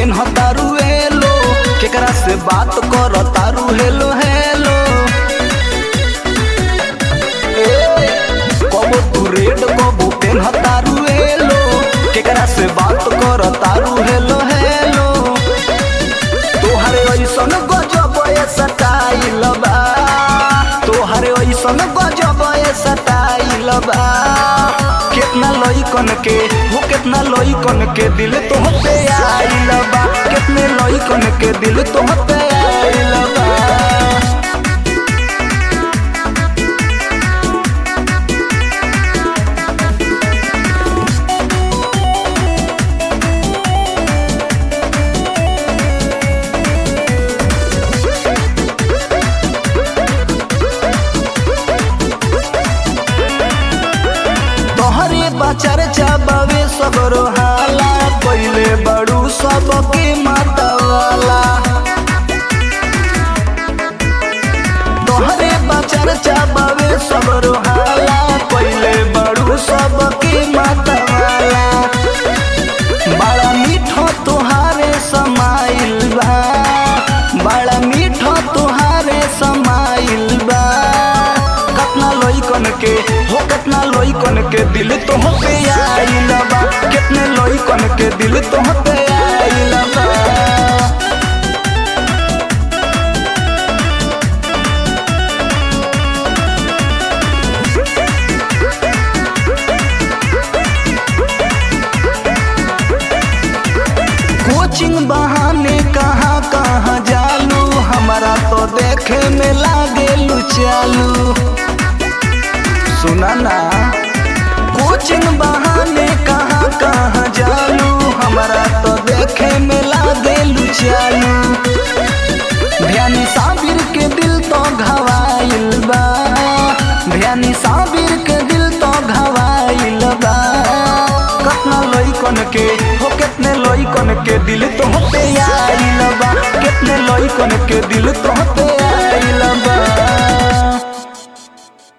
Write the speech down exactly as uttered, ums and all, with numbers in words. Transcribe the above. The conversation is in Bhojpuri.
पेन्ह तारू हेलो, केकरा से बात कर तारू हेलो हेलो। कबो तू रेड कबो पेन्ह तारू हेलो, केकरा से बात कर तारू हेलो हेलो। तोहरे ऐसन गजब स्टाइल बा, तोहरे ऐसन गजब स्टाइल बा। कितना लइकन के हो कितना लइकन के दिल तोहपे आइल बा, कितने लइकन के दिल तोहपे आइल बा। चर्चा बावे सबरो हाला, पहले बड़ू सबके मतवाला। तोहरे चर्चा बावे सबरो हाला, पहले बड़ू सबके मतवाला। बड़ा मीठो तुहारे समाइल बा, बड़ा मीठो तुहारे समाइल बा। कितना लइकन के हो कितना लइकन के दिल तोहपे आइल बा, कितने लइकन के दिल तोहपे आइल बा। कोचिंग बहाने कहाँ कहाँ जालू, हमारा तो देखे में लागेलू चालू। सुना ना कोचिंग बहाने कहाँ कहाँ जालू, हमारा तो देखे में लागेलू चालू। ध्यानी साबिर के दिल तो घवाइल बा, ध्यानी साबिर के दिल तो घवाइल बा। कितना लइकन के हो कितने लइकन के दिल तोहपे आइल बा, कितने लइकन के दिल तोहपे आइल बा।